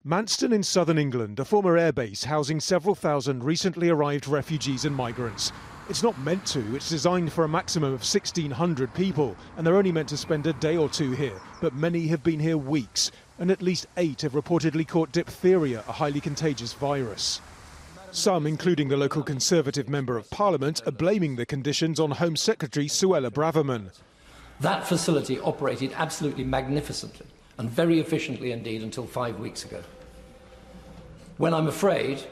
Manston in southern England, a former airbase housing several thousand recently arrived refugees and migrants. It's not meant to, it's designed for a maximum of 1,600 people, and they're only meant to spend a day or two here. But many have been here weeks, and at least 8 have reportedly caught diphtheria, a highly contagious virus. Some, including the local Conservative Member of Parliament, are blaming the conditions on Home Secretary Suella Braverman. That facility operated absolutely magnificently and very efficiently indeed until 5 weeks ago, when I'm afraid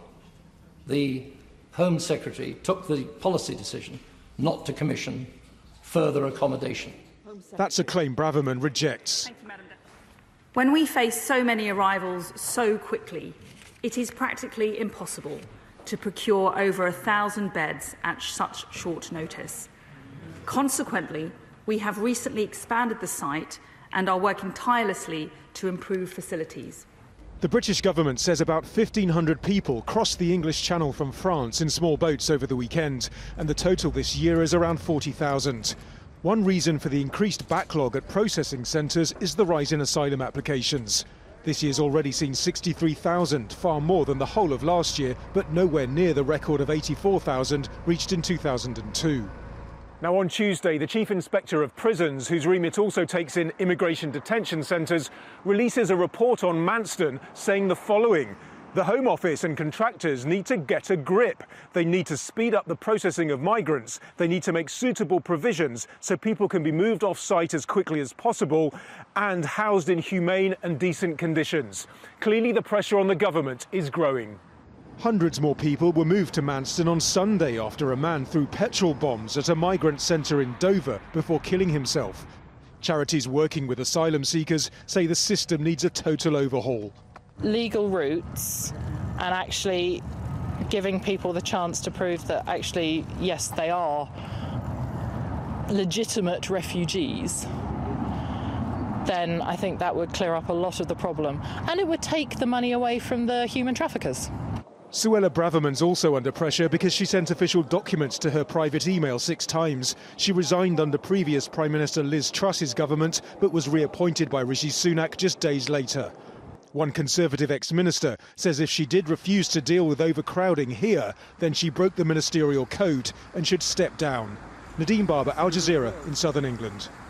the Home Secretary took the policy decision not to commission further accommodation. That's a claim Braverman rejects. When we face so many arrivals so quickly, it is practically impossible to procure over 1,000 beds at such short notice. Consequently, we have recently expanded the site and are working tirelessly to improve facilities. The British government says about 1,500 people crossed the English Channel from France in small boats over the weekend, and the total this year is around 40,000. One reason for the increased backlog at processing centres is the rise in asylum applications. This year's already seen 63,000, far more than the whole of last year, but nowhere near the record of 84,000 reached in 2002. Now, on Tuesday, the Chief Inspector of Prisons, whose remit also takes in immigration detention centres, releases a report on Manston saying the following. The Home Office and contractors need to get a grip. They need to speed up the processing of migrants. They need to make suitable provisions so people can be moved off-site as quickly as possible and housed in humane and decent conditions. Clearly, the pressure on the government is growing. Hundreds more people were moved to Manston on Sunday after a man threw petrol bombs at a migrant centre in Dover before killing himself. Charities working with asylum seekers say the system needs a total overhaul. Legal routes and actually giving people the chance to prove that actually, yes, they are legitimate refugees, then I think that would clear up a lot of the problem. And it would take the money away from the human traffickers. Suella Braverman's also under pressure because she sent official documents to her private email 6 times. She resigned under previous Prime Minister Liz Truss's government, but was reappointed by Rishi Sunak just days later. One Conservative ex-minister says if she did refuse to deal with overcrowding here, then she broke the ministerial code and should step down. Nadine Barber, Al Jazeera in southern England.